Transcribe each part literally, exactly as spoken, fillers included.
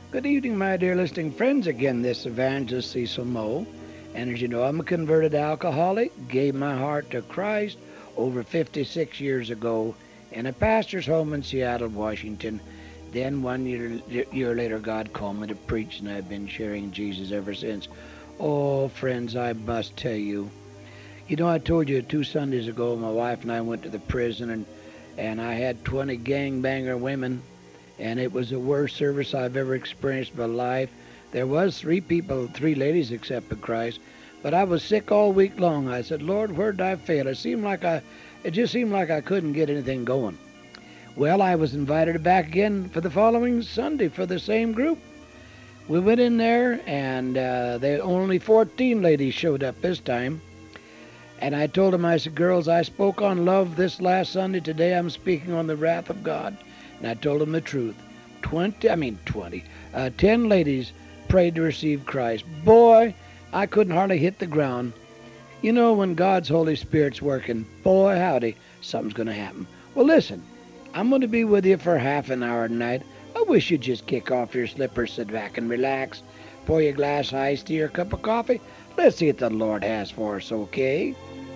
Good evening, my dear listening friends. Again, this evangelist Cecil Moe. And as you know, I'm a converted alcoholic, gave my heart to Christ over fifty-six years ago in a pastor's home in Seattle, Washington. Then one year, year later, God called me to preach, and I've been sharing Jesus ever since. Oh, friends, I must tell you. You know, I told you two Sundays ago, my wife and I went to the prison, and, and I had twenty gangbanger women, and it was the worst service I've ever experienced in my life. There was three people, three ladies accepted Christ, but I was sick all week long. I said, Lord, where did I fail? It seemed like I, it just seemed like I couldn't get anything going. Well, I was invited back again for the following Sunday for the same group. We went in there, and uh, there only fourteen ladies showed up this time. And I told them, I said, girls, I spoke on love this last Sunday. Today I'm speaking on the wrath of God. And I told them the truth. Twenty, I mean twenty, uh, ten ladies prayed to receive Christ. Boy, I couldn't hardly hit the ground. You know, when God's Holy Spirit's working, boy, howdy, something's going to happen. Well, listen, I'm going to be with you for half an hour tonight. I wish you'd just kick off your slippers, sit back and relax. Pour your glass of iced tea or a cup of coffee. Let's see what the Lord has for us, okay?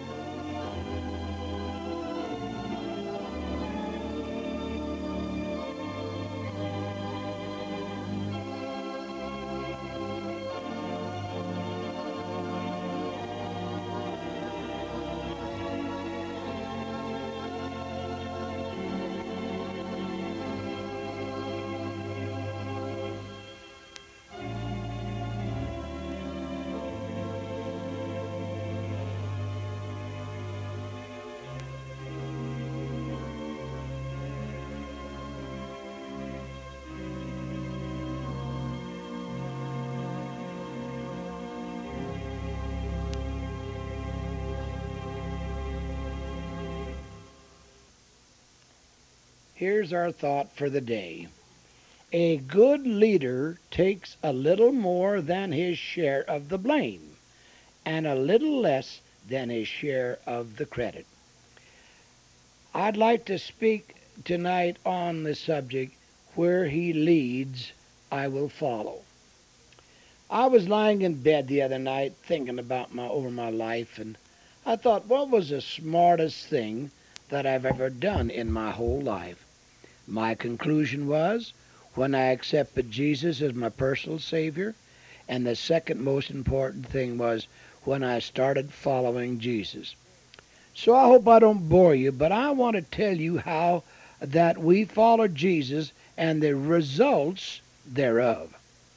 Here's our thought for the day. A good leader takes a little more than his share of the blame and a little less than his share of the credit. I'd like to speak tonight on the subject, where he leads, I will follow. I was lying in bed the other night thinking about my over my life, and I thought, what was the smartest thing that I've ever done in my whole life? My conclusion was, when I accepted Jesus as my personal Savior, and the second most important thing was when I started following Jesus. So I hope I don't bore you, but I want to tell you how that we follow Jesus and the results thereof.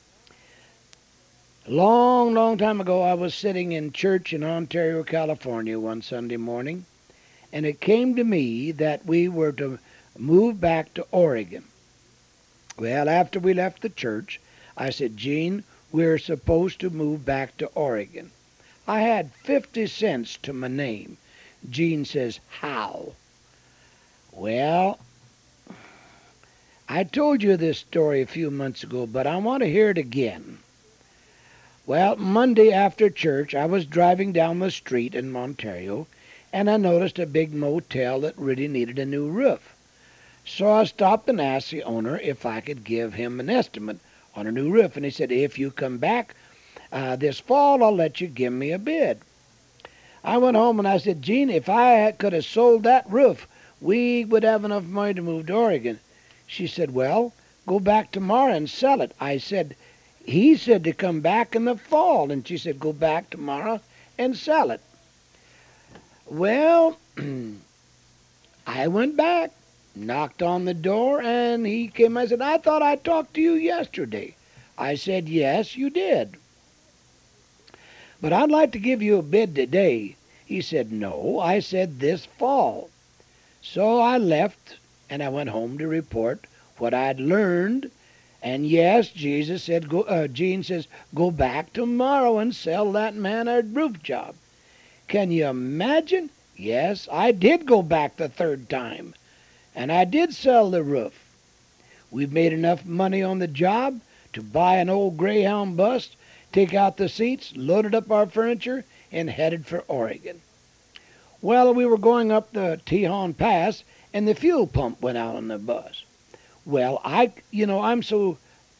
A long, long time ago, I was sitting in church in Ontario, California one Sunday morning, and it came to me that we were to move back to Oregon. Well, after we left the church, I said, Gene, we're supposed to move back to Oregon. I had fifty cents to my name. Gene says, how? Well, I told you this story a few months ago, but I want to hear it again. Well, Monday after church, I was driving down the street in Ontario, and I noticed a big motel that really needed a new roof. So I stopped and asked the owner if I could give him an estimate on a new roof. And he said, if you come back uh, this fall, I'll let you give me a bid. I went home and I said, Gene, if I could have sold that roof, we would have enough money to move to Oregon. She said, well, go back tomorrow and sell it. I said, he said to come back in the fall. And she said, go back tomorrow and sell it. Well, I went back. Knocked on the door, and he came. I said, I thought I talked to you yesterday. I said, yes, you did. But I'd like to give you a bid today. He said, no. I said, this fall. So I left, and I went home to report what I'd learned. And yes, Jesus said, go, uh, Gene says, go back tomorrow and sell that man a roof job. Can you imagine? Yes, I did go back the third time. And I did sell the roof. We've made enough money on the job to buy an old Greyhound bus, take out the seats, loaded up our furniture, and headed for Oregon. Well, we were going up the Tejon Pass, and the fuel pump went out on the bus. Well, I, you know, I'm so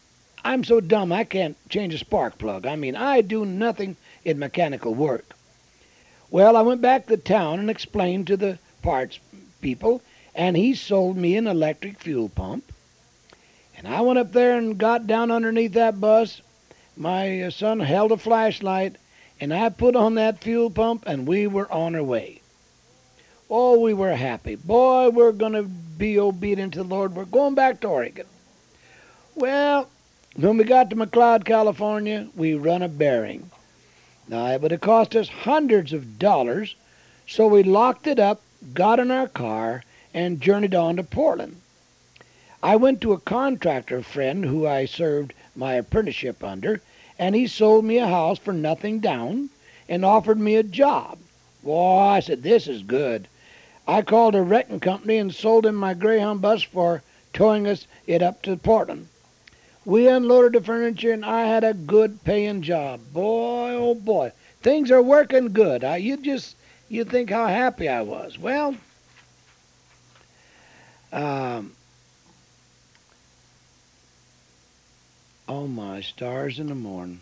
I'm so dumb I can't change a spark plug. I mean, I do nothing in mechanical work. Well, I went back to town and explained to the parts people, and he sold me an electric fuel pump. And I went up there and got down underneath that bus. My son held a flashlight, and I put on that fuel pump, and we were on our way. Oh, we were happy. Boy, we're going to be obedient to the Lord. We're going back to Oregon. Well, when we got to McLeod, California, we run a bearing. Now, it would have cost us hundreds of dollars, so we locked it up, got in our car, and journeyed on to Portland. I went to a contractor friend who I served my apprenticeship under, and he sold me a house for nothing down and offered me a job. Boy, I said, this is good. I called a wrecking company and sold him my Greyhound bus for towing us it up to Portland. We unloaded the furniture, and I had a good paying job. Boy, oh boy, things are working good. I, you just, you think how happy I was. Well, um, oh my stars in the morning.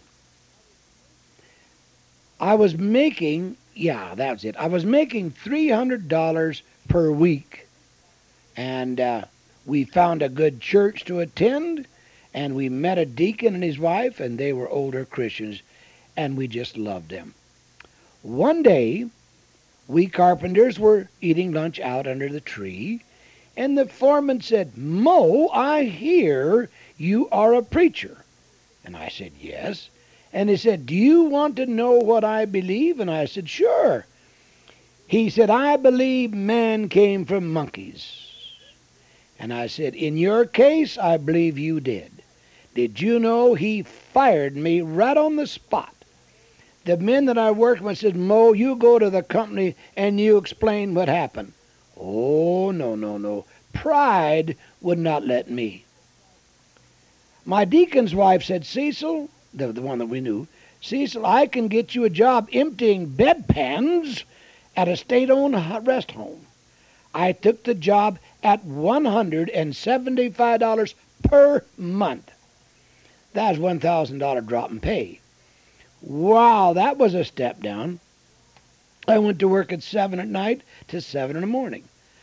I was making, yeah, that's it. I was making three hundred dollars per week. And uh, we found a good church to attend. And we met a deacon and his wife, and they were older Christians, and we just loved them. One day, we carpenters were eating lunch out under the tree, and the foreman said, "Mo, I hear you are a preacher." And I said, "Yes." And he said, "Do you want to know what I believe?" And I said, "Sure." He said, "I believe man came from monkeys." And I said, "In your case, I believe you did." Did you know he fired me right on the spot? The men that I worked with said, "Mo, you go to the company and you explain what happened." Oh, no, no, no. Pride would not let me. My deacon's wife said, "Cecil," the, the one that we knew, "Cecil, I can get you a job emptying bedpans at a state-owned rest home." I took the job at one hundred seventy-five dollars per month. That was one thousand dollars drop in pay. Wow, that was a step down. I went to work at seven at night to seven in the morning.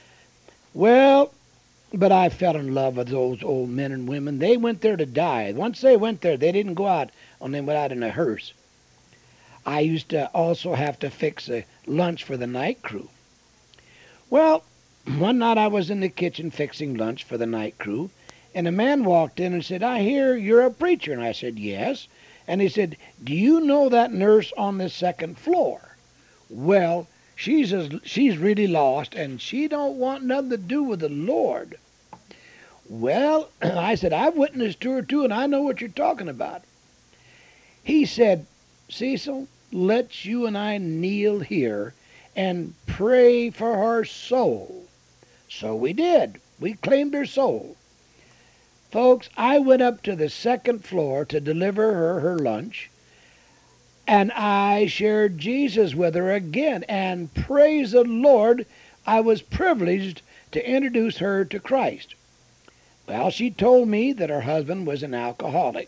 Well, but I fell in love with those old men and women. They went there to die. Once they went there, they didn't go out on them without in a hearse. I used to also have to fix a lunch for the night crew. Well, one night I was in the kitchen fixing lunch for the night crew, and a man walked in and said, "I hear you're a preacher." And I said, "Yes." And he said, "Do you know that nurse on the second floor? Well, she's as, she's really lost, and she don't want nothing to do with the Lord." Well, I said, "I've witnessed to her too, and I know what you're talking about." He said, "Cecil, let's you and I kneel here and pray for her soul." So we did. We claimed her soul. Folks, I went up to the second floor to deliver her her lunch, and I shared Jesus with her again, and praise the Lord, I was privileged to introduce her to Christ. Well, she told me that her husband was an alcoholic.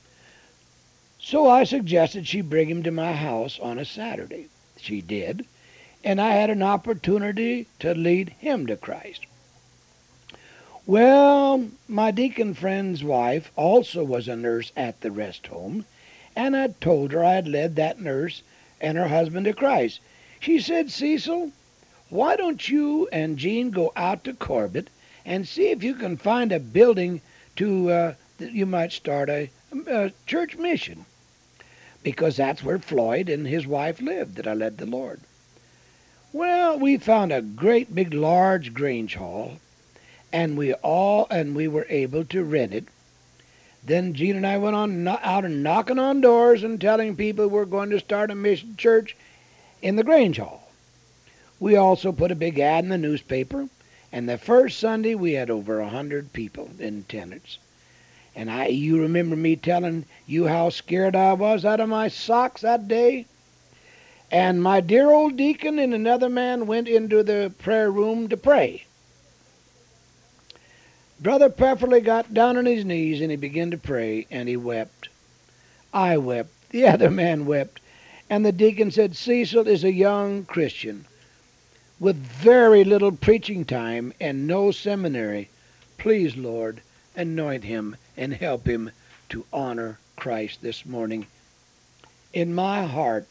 So I suggested she bring him to my house on a Saturday. She did, and I had an opportunity to lead him to Christ. Well, my deacon friend's wife also was a nurse at the rest home, and I told her I had led that nurse and her husband to Christ. She said, "Cecil, why don't you and Jean go out to Corbett and see if you can find a building to uh, that you might start a, a church mission?" Because that's where Floyd and his wife lived that I led the Lord. Well, we found a great big large Grange Hall, and we all and we were able to rent it. Then Jean and I went on out and knocking on doors and telling people we're going to start a mission church in the Grange Hall. We also put a big ad in the newspaper, and the first Sunday we had over a hundred people in attendance. And I, you remember me telling you how scared I was out of my socks that day? And my dear old deacon and another man went into the prayer room to pray. Brother Pefferly got down on his knees and he began to pray, and he wept. I wept. The other man wept. And the deacon said, Cecil is a young Christian with very little preaching time and no seminary. Please, Lord, anoint him and help him to honor Christ this morning. In my heart,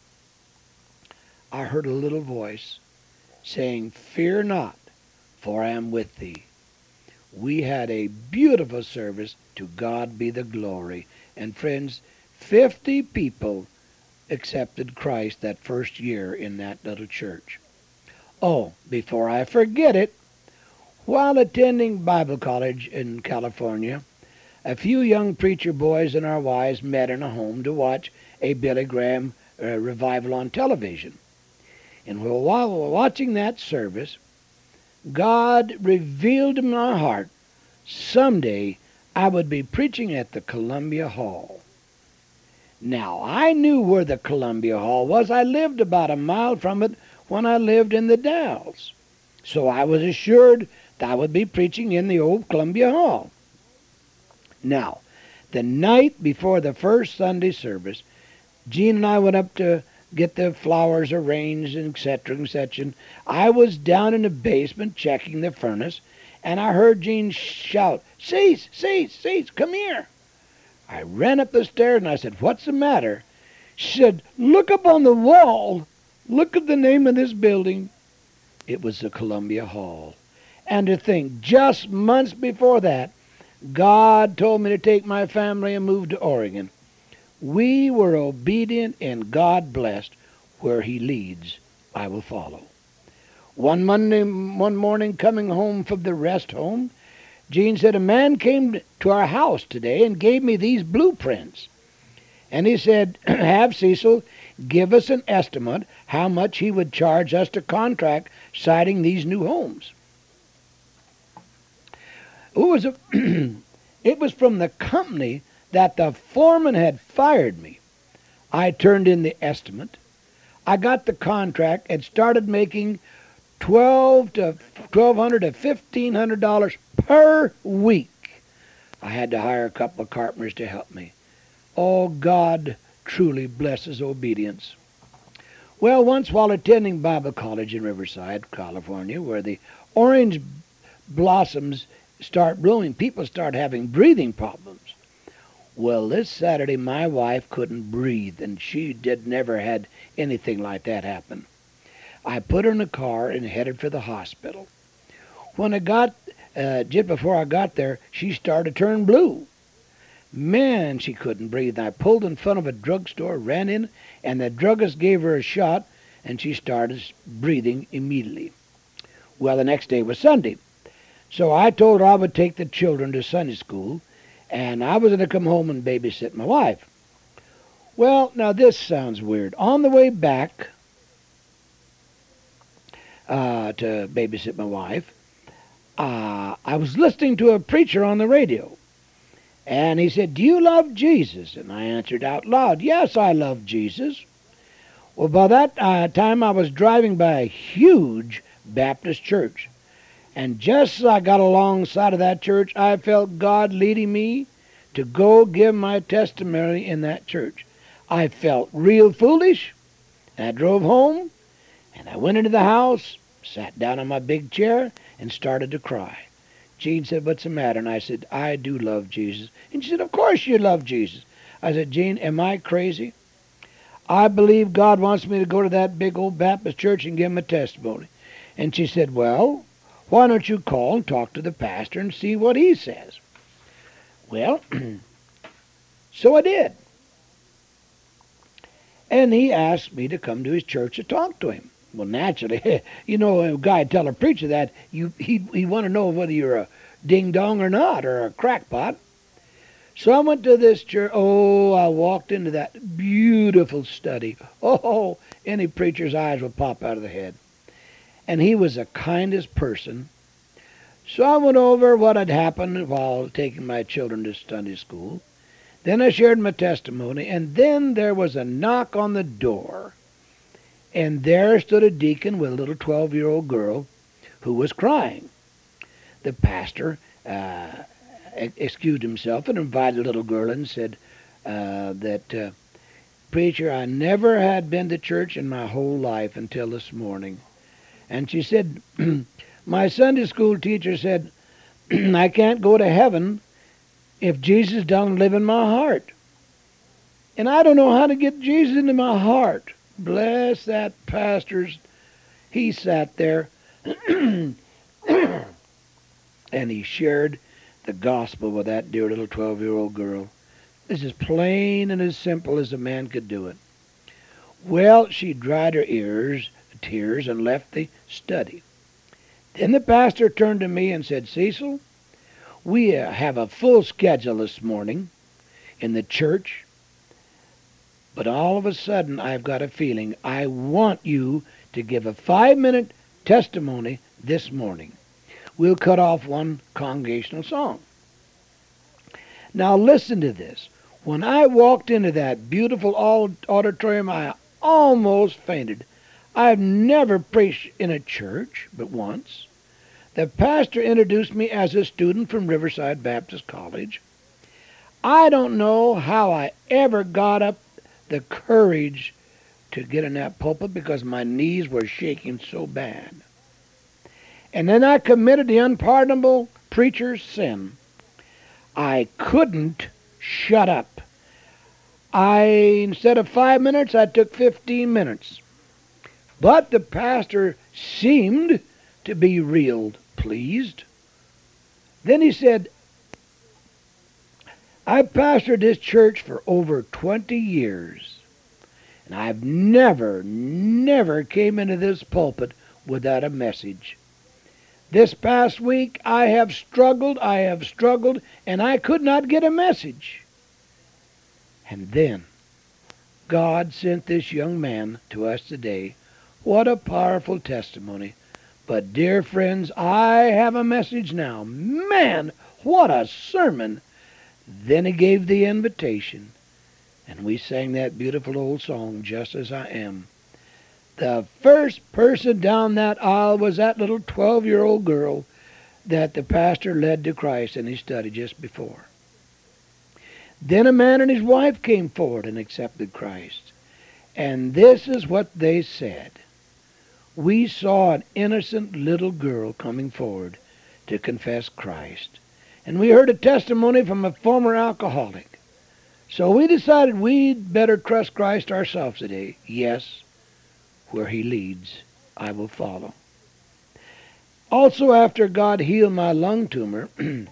I heard a little voice saying, Fear not, for I am with thee. We had a beautiful service. To God be the glory. And friends, fifty people accepted Christ that first year in that little church. Oh, before I forget it, while attending Bible college in California, a few young preacher boys and our wives met in a home to watch a Billy Graham uh, revival on television. And while we were watching that service, God revealed in my heart someday I would be preaching at the Columbia Hall. Now, I knew where the Columbia Hall was. I lived about a mile from it when I lived in the Dalles. So I was assured that I would be preaching in the old Columbia Hall. Now, the night before the first Sunday service, Jean and I went up to get the flowers arranged, and et cetera, et cetera. And I was down in the basement checking the furnace, and I heard Jean shout, Cease, cease, cease, come here. I ran up the stairs, and I said, What's the matter? She said, Look up on the wall. Look at the name of this building. It was the Columbia Hall. And to think, just months before that, God told me to take my family and move to Oregon. We were obedient, and God blessed. Where he leads, I will follow. One Monday, one morning, coming home from the rest home, Jean said, a man came to our house today and gave me these blueprints. And he said, have Cecil give us an estimate how much he would charge us to contract siting these new homes. It was, a it was from the company that the foreman had fired me. I turned in the estimate. I got the contract and started making twelve to twelve hundred to fifteen hundred dollars per week. I had to hire a couple of carpenters to help me. Oh, God truly blesses obedience. Well, once while attending Bible college in Riverside, California, where the orange blossoms start blooming, people start having breathing problems. Well, this Saturday my wife couldn't breathe, and she did never had anything like that happen. I put her in a car and headed for the hospital. When I got, uh, just before I got there, she started to turn blue. Man, she couldn't breathe. I pulled in front of a drugstore, ran in, and the druggist gave her a shot, and she started breathing immediately. Well, the next day was Sunday. So I told her I would take the children to Sunday school, and I was going to come home and babysit my wife. Well, now this sounds weird. On the way back uh, to babysit my wife, uh, I was listening to a preacher on the radio. And he said, do you love Jesus? And I answered out loud, yes, I love Jesus. Well, by that uh, time I was driving by a huge Baptist church. And just as I got alongside of that church, I felt God leading me to go give my testimony in that church. I felt real foolish. And I drove home, and I went into the house, sat down on my big chair, and started to cry. Jean said, what's the matter? And I said, I do love Jesus. And she said, of course you love Jesus. I said, Jean, am I crazy? I believe God wants me to go to that big old Baptist church and give him a testimony. And she said, well, why don't you call and talk to the pastor and see what he says? Well, so I did. And he asked me to come to his church to talk to him. Well, naturally, you know, a guy tell a preacher that, you he he want to know whether you're a ding-dong or not, or a crackpot. So I went to this church. Oh, I walked into that beautiful study. Oh, any preacher's eyes would pop out of the head. And he was the kindest person. So I went over what had happened while taking my children to Sunday school. Then I shared my testimony, and then there was a knock on the door. And there stood a deacon with a little twelve-year-old girl who was crying. The pastor uh, excused himself and invited a little girl and said uh, that, uh, Preacher, I never had been to church in my whole life until this morning. And she said, my Sunday school teacher said, I can't go to heaven if Jesus doesn't live in my heart. And I don't know how to get Jesus into my heart. Bless that pastor's. He sat there and he shared the gospel with that dear little twelve-year-old girl. It's as plain and as simple as a man could do it. Well, she dried her ears, tears and left the study. Then the pastor turned to me and said, Cecil, we uh, have a full schedule this morning in the church, but all of a sudden I've got a feeling I want you to give a five-minute testimony this morning. We'll cut off one congregational song. Now listen to this. When I walked into that beautiful auditorium, I almost fainted. I've never preached in a church but once. The pastor introduced me as a student from Riverside Baptist College. I don't know how I ever got up the courage to get in that pulpit because my knees were shaking so bad. And then I committed the unpardonable preacher's sin. I couldn't shut up. I, instead of five minutes, I took fifteen minutes. But the pastor seemed to be real pleased. Then he said, I've pastored this church for over twenty years, and I've never, never came into this pulpit without a message. This past week I have struggled, I have struggled, and I could not get a message. And then God sent this young man to us today. What a powerful testimony. But dear friends, I have a message now. Man, what a sermon. Then he gave the invitation, and we sang that beautiful old song, Just As I Am. The first person down that aisle was that little twelve-year-old girl that the pastor led to Christ in his study just before. Then a man and his wife came forward and accepted Christ. And this is what they said. We saw an innocent little girl coming forward to confess Christ. And we heard a testimony from a former alcoholic. So we decided we'd better trust Christ ourselves today. Yes, where he leads, I will follow. Also, after God healed my lung tumor,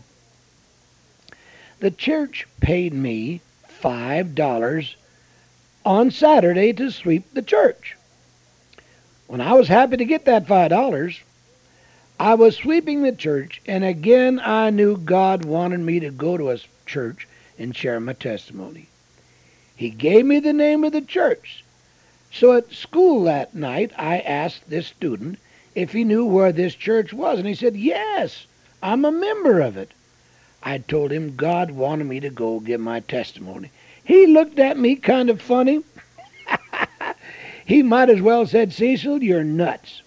the church paid me five dollars on Saturday to sweep the church. When I was happy to get that five dollars, I was sweeping the church, and again I knew God wanted me to go to a church and share my testimony. He gave me the name of the church. So at school that night, I asked this student if he knew where this church was, and he said, yes, I'm a member of it. I told him God wanted me to go give my testimony. He looked at me kind of funny. He might as well said, Cecil, you're nuts.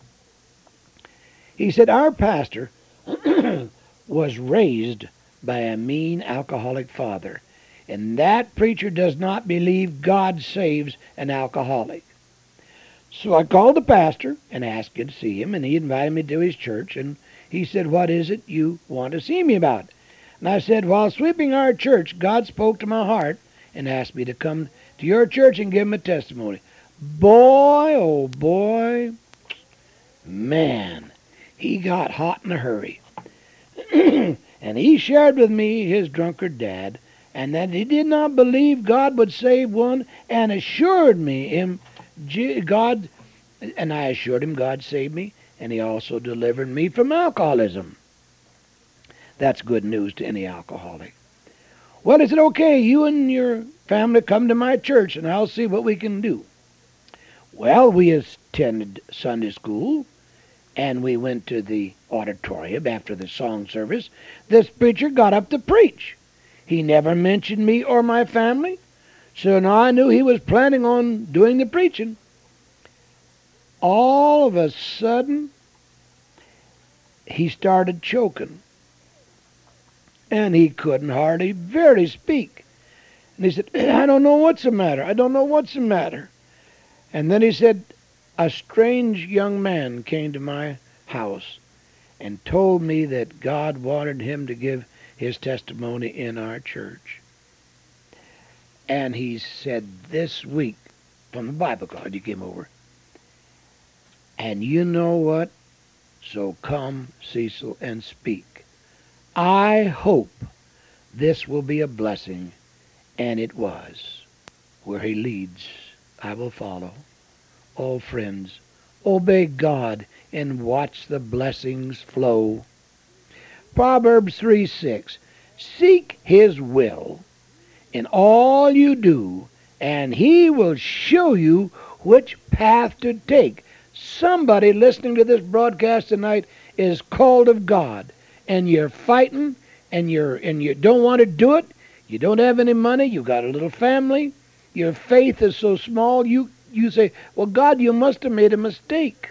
He said, our pastor was raised by a mean alcoholic father, and that preacher does not believe God saves an alcoholic. So I called the pastor and asked him to see him, and he invited me to his church, and he said, what is it you want to see me about? And I said, while sweeping our church, God spoke to my heart and asked me to come to your church and give him a testimony. Boy, oh boy, man, he got hot in a hurry. And he shared with me his drunkard dad, and that he did not believe God would save one, and assured me him God, and I assured him God saved me, and he also delivered me from alcoholism. That's good news to any alcoholic. Well, he said, okay, you and your family come to my church, and I'll see what we can do. Well, we attended Sunday school, and we went to the auditorium after the song service. This preacher got up to preach. He never mentioned me or my family, so now I knew he was planning on doing the preaching. All of a sudden, he started choking. And he couldn't hardly barely speak. And he said, I don't know what's the matter. I don't know what's the matter. And then he said, a strange young man came to my house and told me that God wanted him to give his testimony in our church. And he said this week, from the Bible college he came over, and you know what? So come, Cecil, and speak. I hope this will be a blessing. And it was. Where he leads, I will follow. Oh, friends, obey God and watch the blessings flow. Proverbs three six. Seek his will in all you do, and he will show you which path to take. Somebody listening to this broadcast tonight is called of God, and you're fighting, and you're and you don't want to do it. You don't have any money. You got a little family. Your faith is so small. You you say, well, God, you must have made a mistake.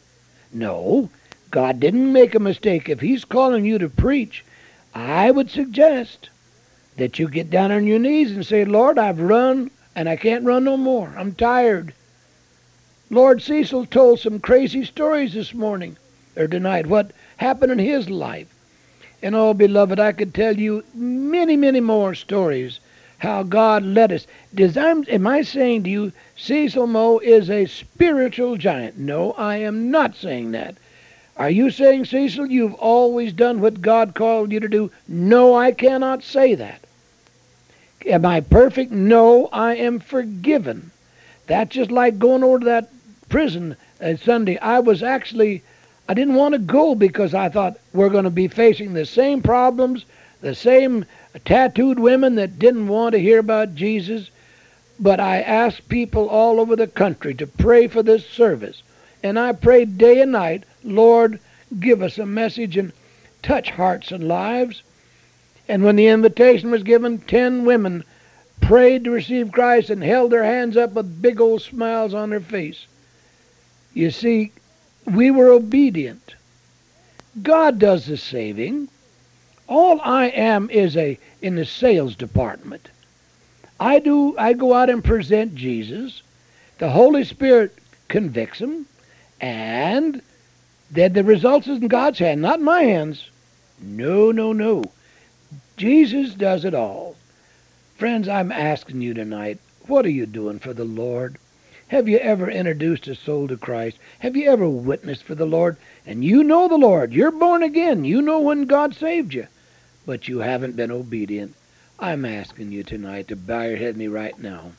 No, God didn't make a mistake. If he's calling you to preach, I would suggest that you get down on your knees and say, Lord, I've run and I can't run no more. I'm tired. Lord, Cecil told some crazy stories this morning or tonight, what happened in his life. And oh, beloved, I could tell you many, many more stories how God led us. Does I'm, am I saying to you, Cecil Moe is a spiritual giant? No, I am not saying that. Are you saying, Cecil, you've always done what God called you to do? No, I cannot say that. Am I perfect? No, I am forgiven. That's just like going over to that prison uh, Sunday. I was actually, I didn't want to go because I thought we're going to be facing the same problems, the same tattooed women that didn't want to hear about Jesus. But I asked people all over the country to pray for this service. And I prayed day and night, Lord, give us a message and touch hearts and lives. And when the invitation was given, ten women prayed to receive Christ and held their hands up with big old smiles on their face. You see, we were obedient. God does the saving. All I am is a in the sales department. I do. I go out and present Jesus. The Holy Spirit convicts them, and then the results is in God's hand, not in my hands. No, no, no. Jesus does it all. Friends, I'm asking you tonight, what are you doing for the Lord? Have you ever introduced a soul to Christ? Have you ever witnessed for the Lord? And you know the Lord. You're born again. You know when God saved you. But you haven't been obedient. I'm asking you tonight to bow your head to me right now.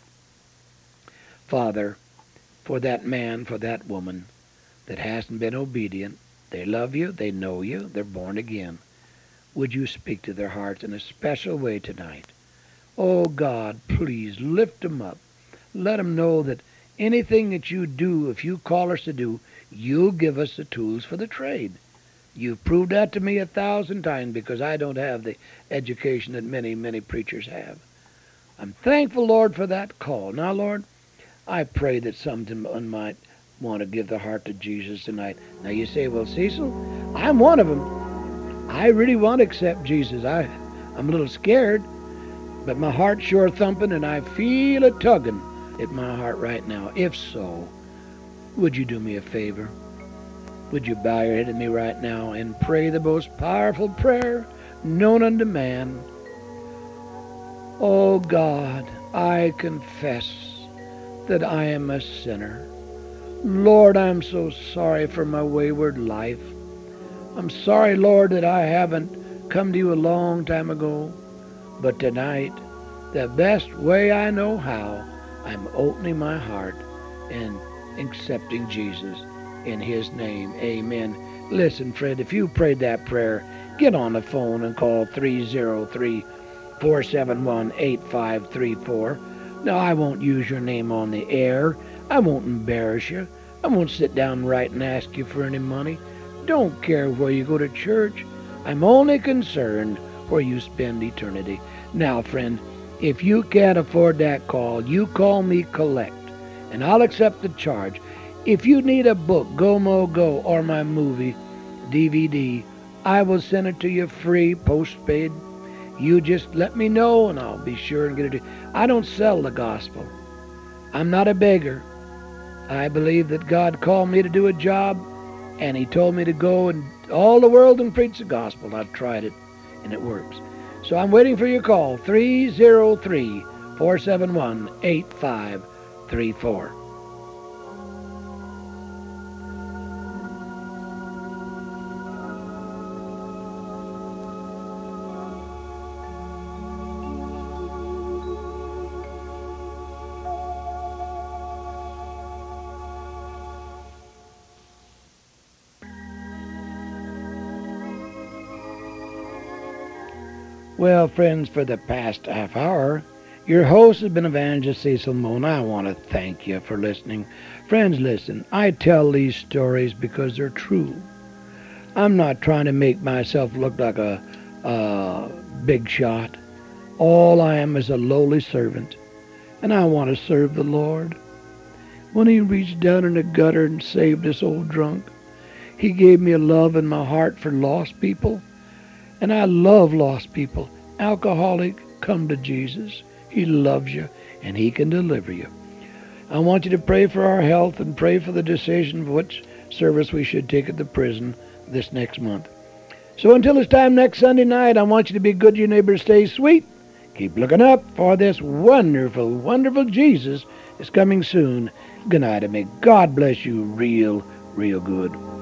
Father, for that man, for that woman that hasn't been obedient, they love you, they know you, they're born again. Would you speak to their hearts in a special way tonight? Oh God, please lift them up. Let them know that anything that you do, if you call us to do, you'll give us the tools for the trade. You've proved that to me a thousand times because I don't have the education that many, many preachers have. I'm thankful, Lord, for that call. Now, Lord, I pray that someone might want to give their heart to Jesus tonight. Now, you say, well, Cecil, I'm one of them. I really want to accept Jesus. I, I'm a little scared, but my heart's sure thumping, and I feel it tugging at my heart right now. If so, would you do me a favor? Would you bow your head to me right now and pray the most powerful prayer known unto man? Oh God, I confess that I am a sinner. Lord, I'm so sorry for my wayward life. I'm sorry, Lord, that I haven't come to you a long time ago. But tonight, the best way I know how, I'm opening my heart and accepting Jesus. In his name, amen. Listen, friend, if you prayed that prayer, get on the phone and call three oh three, four seven one, eight five three four. Now, I won't use your name on the air. I won't embarrass you. I won't sit down right and ask you for any money. Don't care where you go to church. I'm only concerned where you spend eternity. Now, friend, if you can't afford that call, you call me collect, and I'll accept the charge. If you need a book, Go Mo Go, or my movie, D V D, I will send it to you free, postpaid. You just let me know, and I'll be sure and get it. I don't sell the gospel. I'm not a beggar. I believe that God called me to do a job, and He told me to go in all the world and preach the gospel. I've tried it, and it works. So I'm waiting for your call, three oh three, four seven one, eight five three four. Well, friends, for the past half hour, your host has been Evangelist Cecil Moon. I want to thank you for listening. Friends, listen, I tell these stories because they're true. I'm not trying to make myself look like a, a big shot. All I am is a lowly servant, and I want to serve the Lord. When He reached down in the gutter and saved this old drunk, He gave me a love in my heart for lost people. And I love lost people. Alcoholic, come to Jesus. He loves you, and He can deliver you. I want you to pray for our health and pray for the decision of which service we should take at the prison this next month. So until it's time next Sunday night, I want you to be good to your neighbor, stay sweet. Keep looking up, for this wonderful, wonderful Jesus is coming soon. Good night, and may God bless you real, real good.